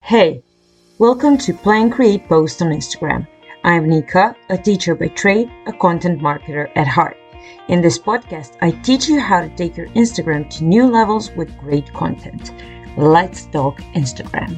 Hey, welcome to Plan Create Post on Instagram. I'm Nika, a teacher by trade, a content marketer at heart. In this podcast, I teach you how to take your Instagram to new levels with great content. Let's talk Instagram.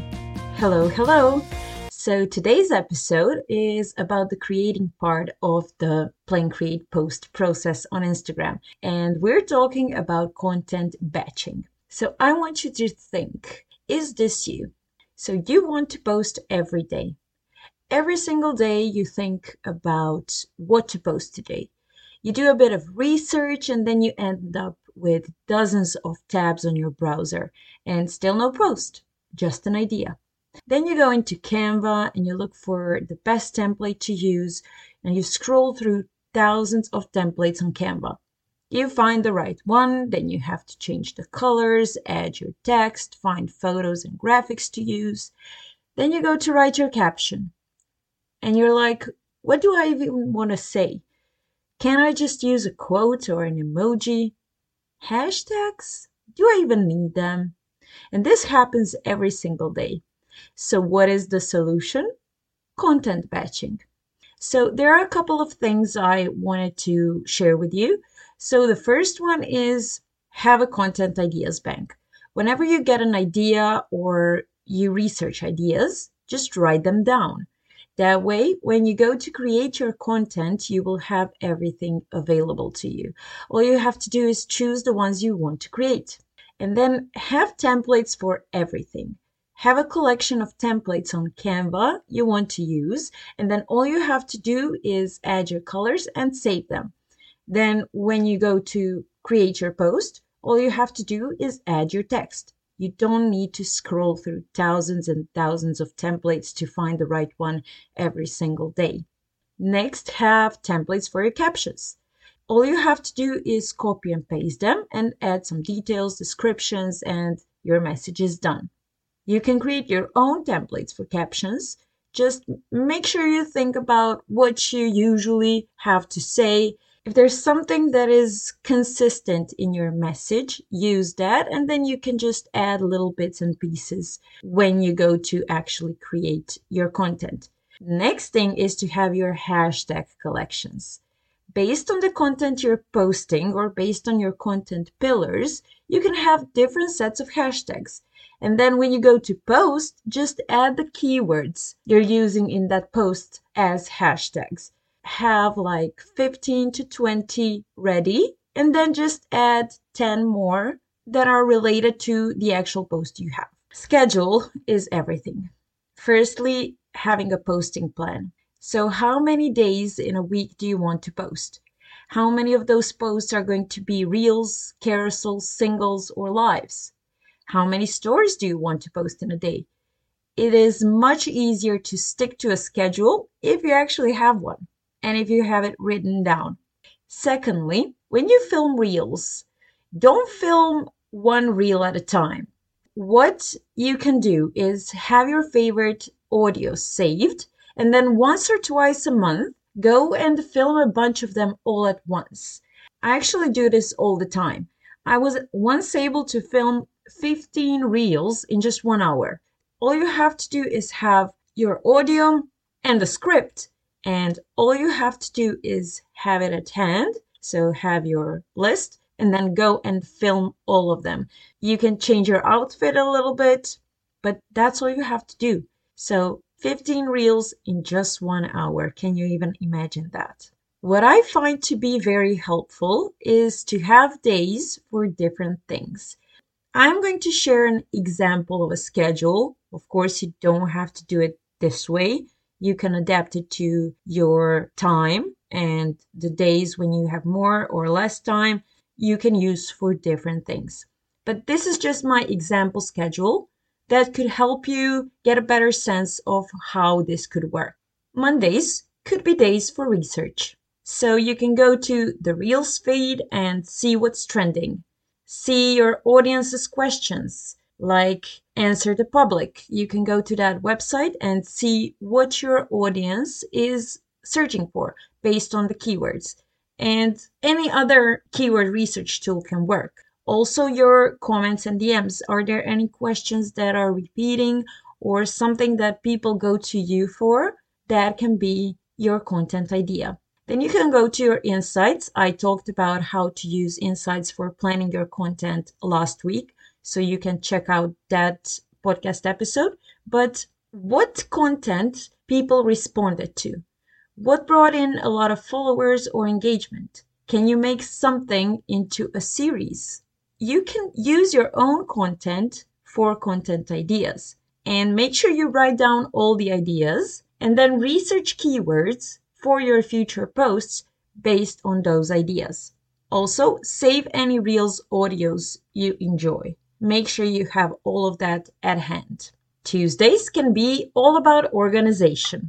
Hello. So today's episode is about the creating part of the Plan Create Post process on Instagram. And we're talking about content batching. So I want you to think, is this you? So you want to post every day. Every single day you think about what to post today. You do a bit of research and then you end up with dozens of tabs on your browser and still no post, just an idea. Then you go into Canva and you look for the best template to use and you scroll through thousands of templates on Canva. You find the right one, then you have to change the colors, add your text, find photos and graphics to use. Then you go to write your caption. And you're like, what do I even want to say? Can I just use a quote or an emoji? Hashtags? Do I even need them? And this happens every single day. So what is the solution? Content batching. So there are a couple of things I wanted to share with you. So the first one is have a content ideas bank. Whenever you get an idea or you research ideas, just write them down. That way, when you go to create your content, you will have everything available to you. All you have to do is choose the ones you want to create. And then have templates for everything. Have a collection of templates on Canva you want to use, and then all you have to do is add your colors and save them. Then when you go to create your post, all you have to do is add your text. You don't need to scroll through thousands and thousands of templates to find the right one every single day. Next, have templates for your captions. All you have to do is copy and paste them and add some details, descriptions, and your message is done. You can create your own templates for captions. Just make sure you think about what you usually have to say. If there's something that is consistent in your message, use that, and then you can just add little bits and pieces when you go to actually create your content. Next thing is to have your hashtag collections. Based on the content you're posting or based on your content pillars, you can have different sets of hashtags. And then when you go to post, just add the keywords you're using in that post as hashtags. Have like 15 to 20 ready, and then just add 10 more that are related to the actual post you have. Schedule is everything. Firstly, having a posting plan. So how many days in a week do you want to post? How many of those posts are going to be reels, carousels, singles, or lives? How many stories do you want to post in a day? It is much easier to stick to a schedule if you actually have one and if you have it written down. Secondly, when you film reels, don't film one reel at a time. What you can do is have your favorite audio saved, and then once or twice a month, go and film a bunch of them all at once. I actually do this all the time. I was once able to film 15 reels in just 1 hour. All you have to do is have your audio and the script, and all you have to do is have it at hand. So have your list and then go and film all of them. You can change your outfit a little bit, but that's all you have to do. So 15 reels in just 1 hour. Can you even imagine that? What I find to be very helpful is to have days for different things. I'm going to share an example of a schedule. Of course, you don't have to do it this way. You can adapt it to your time and the days when you have more or less time, you can use for different things. But this is just my example schedule that could help you get a better sense of how this could work. Mondays could be days for research. So you can go to the Reels feed and see what's trending. See your audience's questions, like Answer the Public. You can go to that website and see what your audience is searching for based on the keywords. And any other keyword research tool can work. Also, your comments and DMs. Are there any questions that are repeating or something that people go to you for, that can be your content idea. Then you can go to your insights. I talked about how to use insights for planning your content last week, so you can check out that podcast episode. But what content people responded to? What brought in a lot of followers or engagement? Can you make something into a series? You can use your own content for content ideas, and make sure you write down all the ideas and then research keywords for your future posts based on those ideas. Also, save any Reels audios you enjoy. Make sure you have all of that at hand. Tuesdays can be all about organization.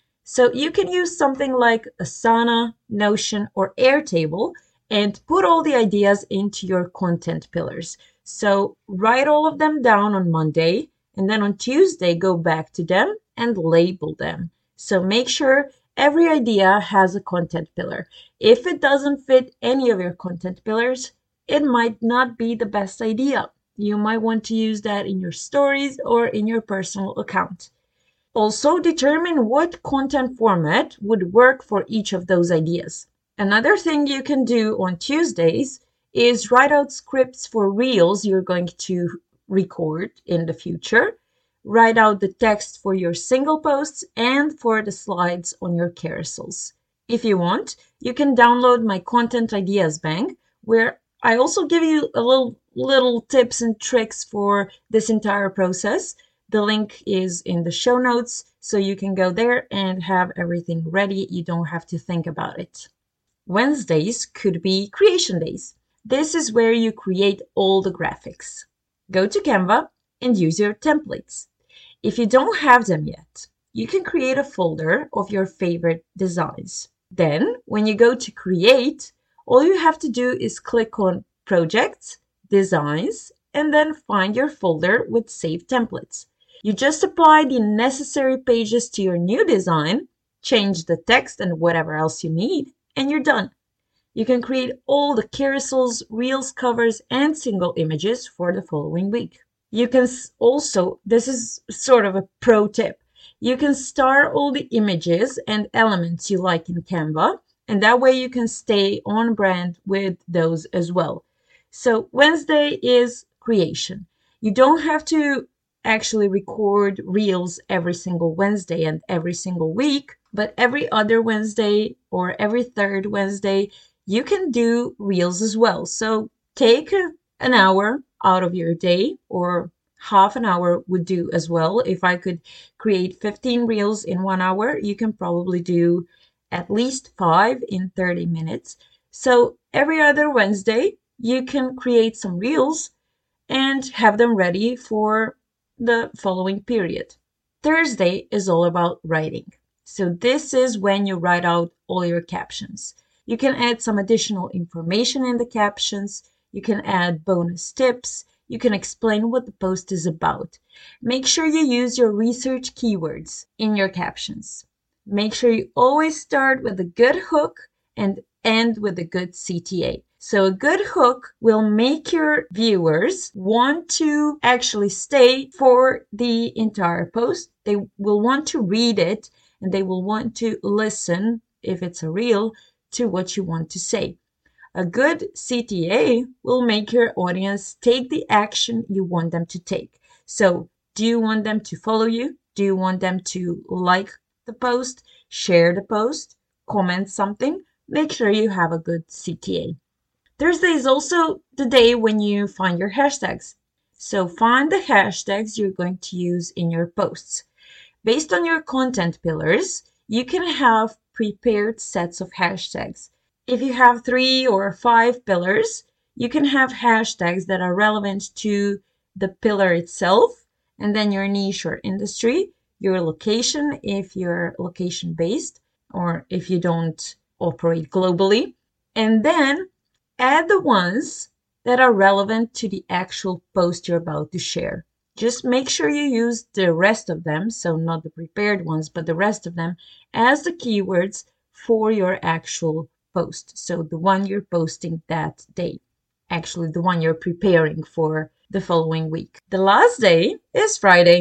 So you can use something like Asana, Notion, or Airtable and put all the ideas into your content pillars. So write all of them down on Monday, and then on Tuesday go back to them and label them. So make sure every idea has a content pillar. If it doesn't fit any of your content pillars, it might not be the best idea. You might want to use that in your stories or in your personal account. Also, determine what content format would work for each of those ideas. Another thing you can do on Tuesdays is write out scripts for Reels you're going to record in the future. Write out the text for your single posts and for the slides on your carousels. If you want, you can download my Content Ideas Bank, where I also give you a little tips and tricks for this entire process. The link is in the show notes, so you can go there and have everything ready. You don't have to think about it. Wednesdays could be creation days. This is where you create all the graphics. Go to Canva and use your templates. If you don't have them yet, you can create a folder of your favorite designs. Then, when you go to create, all you have to do is click on Projects, Designs, and then find your folder with saved templates. You just apply the necessary pages to your new design, change the text and whatever else you need, and you're done. You can create all the carousels, Reels covers, and single images for the following week. You can also, this is sort of a pro tip, you can star all the images and elements you like in Canva, and that way you can stay on brand with those as well. So Wednesday is creation. You don't have to actually record Reels every single Wednesday and every single week, but every other Wednesday or every third Wednesday, you can do Reels as well. So take an hour out of your day, or half an hour would do as well. If I could create 15 Reels in 1 hour, you can probably do at least 5 in 30 minutes. So every other Wednesday, you can create some Reels and have them ready for the following period. Thursday is all about writing. So this is when you write out all your captions. You can add some additional information in the captions. You can add bonus tips. You can explain what the post is about. Make sure you use your research keywords in your captions. Make sure you always start with a good hook and end with a good CTA. So a good hook will make your viewers want to actually stay for the entire post. They will want to read it, and they will want to listen, if it's a reel, to what you want to say. A good CTA will make your audience take the action you want them to take. So, do you want them to follow you? Do you want them to like the post, share the post, comment something? Make sure you have a good CTA. Thursday is also the day when you find your hashtags. So, find the hashtags you're going to use in your posts. Based on your content pillars, you can have prepared sets of hashtags. If you have 3 or 5 pillars, you can have hashtags that are relevant to the pillar itself, and then your niche or industry, your location, if you're location based, or if you don't operate globally, and then add the ones that are relevant to the actual post you're about to share. Just make sure you use the rest of them, so not the prepared ones, but the rest of them, as the keywords for your actual post. So the one you're posting that day, actually the one you're preparing for the following week. The last day is Friday.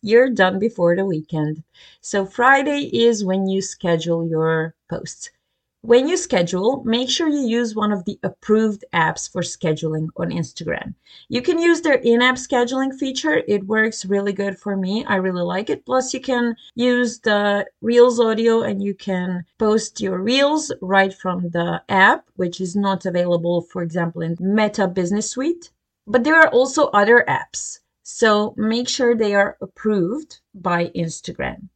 you're done before the weekend. So Friday is when you schedule your posts. When you schedule, make sure you use one of the approved apps for scheduling on Instagram. You can use their in-app scheduling feature. It works really good for me. I really like it. Plus, you can use the Reels audio and you can post your Reels right from the app, which is not available, for example, in Meta Business Suite. But there are also other apps. So make sure they are approved by Instagram.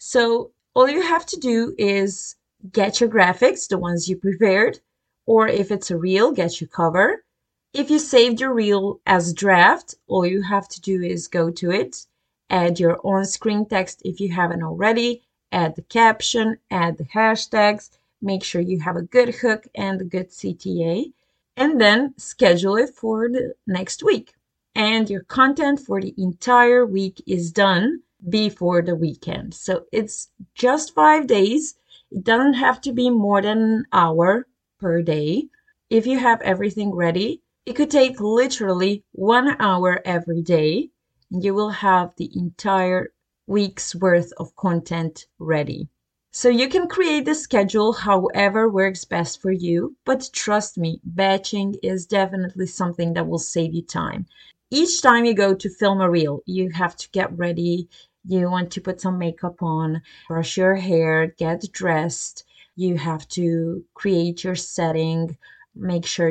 So all you have to do is get your graphics, the ones you prepared, or if it's a reel, get your cover. If you saved your reel as draft, all you have to do is go to it, add your on-screen text if you haven't already, add the caption, add the hashtags, make sure you have a good hook and a good CTA, and then schedule it for the next week. And your content for the entire week is done before the weekend. So it's just 5 days. It doesn't have to be more than an hour per day. If you have everything ready, it could take literally 1 hour every day, and you will have the entire week's worth of content ready. So you can create the schedule however works best for you, but trust me, batching is definitely something that will save you time. Each time you go to film a reel, you have to get ready. You want to put some makeup on, brush your hair, get dressed. You have to create your setting, make sure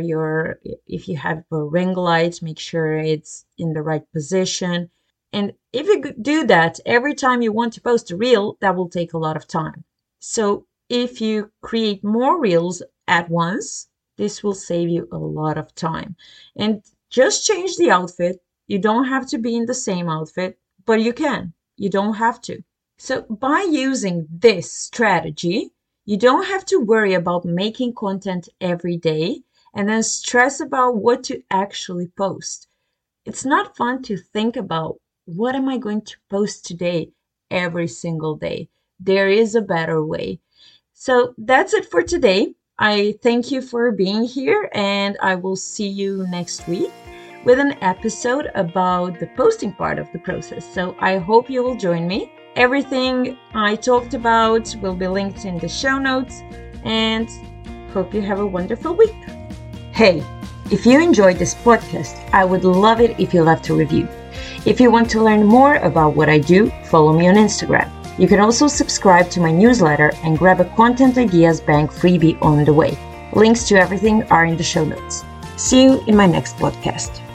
if you have a ring light, make sure it's in the right position. And if you do that every time you want to post a reel, that will take a lot of time. So if you create more reels at once, this will save you a lot of time. And just change the outfit. You don't have to be in the same outfit, but you can. You don't have to. So by using this strategy, you don't have to worry about making content every day and then stress about what to actually post. It's not fun to think about what am I going to post today every single day. There is a better way. So that's it for today. I thank you for being here and I will see you next week with an episode about the posting part of the process. So I hope you will join me. Everything I talked about will be linked in the show notes, and hope you have a wonderful week. Hey, if you enjoyed this podcast, I would love it if you left a review. If you want to learn more about what I do, follow me on Instagram. You can also subscribe to my newsletter and grab a Content Ideas Bank freebie on the way. Links to everything are in the show notes. See you in my next podcast.